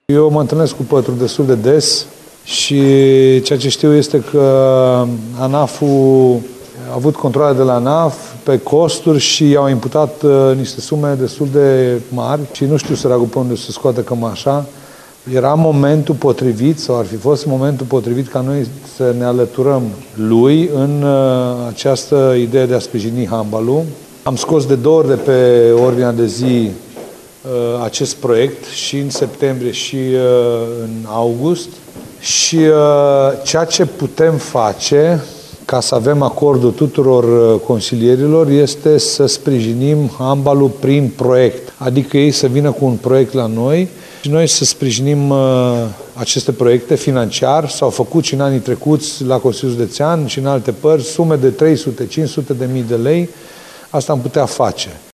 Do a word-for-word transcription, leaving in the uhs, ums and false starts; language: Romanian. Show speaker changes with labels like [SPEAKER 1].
[SPEAKER 1] Eu mă întâlnesc cu Pătru destul de des și ceea ce știu este că ANAF-ul a avut controle de la ANAF pe costuri și i-au imputat uh, niște sume destul de mari și nu știu săracul pe unde să scoată cămașa. Era momentul potrivit sau ar fi fost momentul potrivit ca noi să ne alăturăm lui în uh, această idee de a sprijini handbalul. Am scos de două ori de pe ordinea de zi uh, acest proiect și în septembrie și uh, în august și uh, ceea ce putem face ca să avem acordul tuturor consilierilor este să sprijinim handbalul prin proiect. Adică ei să vină cu un proiect la noi și noi să sprijinim uh, aceste proiecte financiar. S-au făcut și în anii trecuți la Consiliul Județean și în alte părți sume de trei sute cinci sute de mii de lei. Asta am putea face.